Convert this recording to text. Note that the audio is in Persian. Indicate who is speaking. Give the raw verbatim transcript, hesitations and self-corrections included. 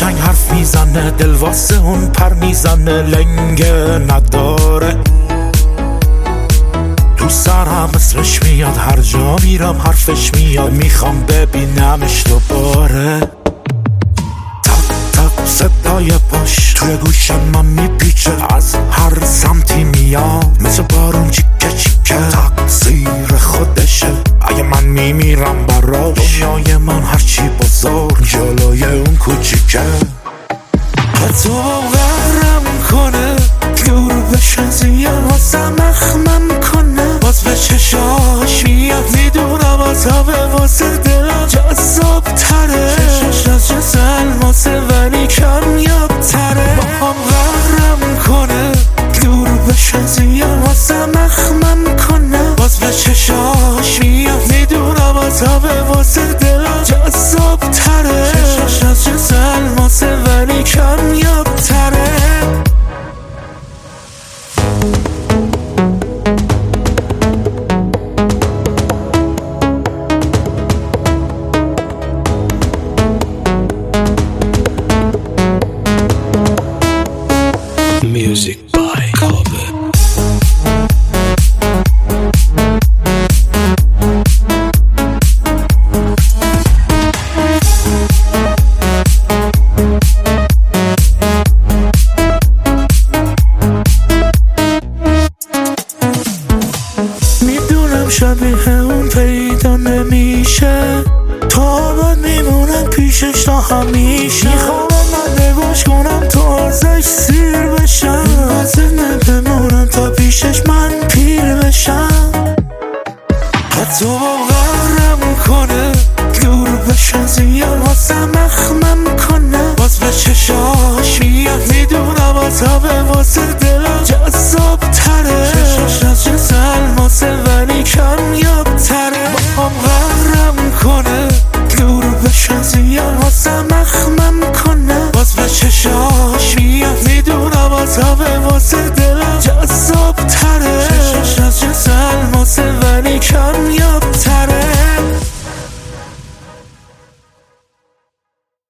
Speaker 1: قشنگ حرف میزنه، دل واسه اون پر میزنه، لنگه نداره. تو سرم اسمش میاد، هر جا میرم حرفش میاد، میخوام ببینمش دوباره. تق تق صدای پاش توی گوشم من میپیچه، از هر سمتی میاد مثل بارون چیکه چیکه. تقصیر خودشه اگه من میمیرم براش، دنیای من هرچی بزرگ جلوی اون کوچیکه. حتی قهرم کنه دور بشه زیاد، واسه مخمم کنه باز به چشاش میاد. میدونم عذابه واسه دلم جذاب تره، چشاش از جز الماسه ولی کمیاب تره. با هم قهرم کنه دور بشه زیاد، واسه مخمم کنه باز به چشاش میاد. میدونم عذابه واسه دلم جذاب تره، چشاش از جز الماسه ولی کمیاب تره.
Speaker 2: Music by Cover.
Speaker 1: میدونم شبیه اون پیدا نمیشه، تا بعد میمونم پیشش تا همیشه. میخوام من نگاش کنم تا ازش سیر بشم، بزنه بمونم تا پیشش من پیر بشم. حتی با قهرم کنه دور بشه زیاد، واسه مخمم کنه باز به چشاش میاد. میدونم عذابه واسه دلم جذاب